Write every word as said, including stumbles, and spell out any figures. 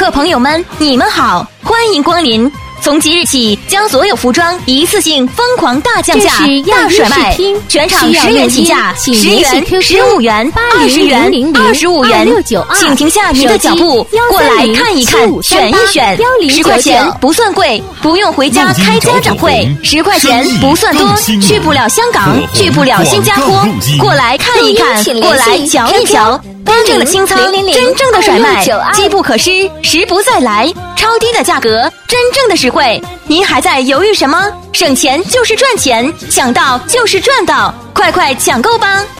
客朋友们，你们好，欢迎光临。从即日起，将所有服装一次性疯狂大降价、大甩卖，全场十元起价，十元、十五元、二十元、二十五元，请停下你的脚步，过来看一看，选一选。十块钱不算贵，不用回家开家长会。十块钱不算多，去不了香港，去不了新加坡，过来看一看，过来瞧一瞧。真正的清仓，真正的甩卖，机不可失，时不再来，超低的价格，真正的实惠。您还在犹豫什么？省钱就是赚钱，想到就是赚到，快快抢购吧！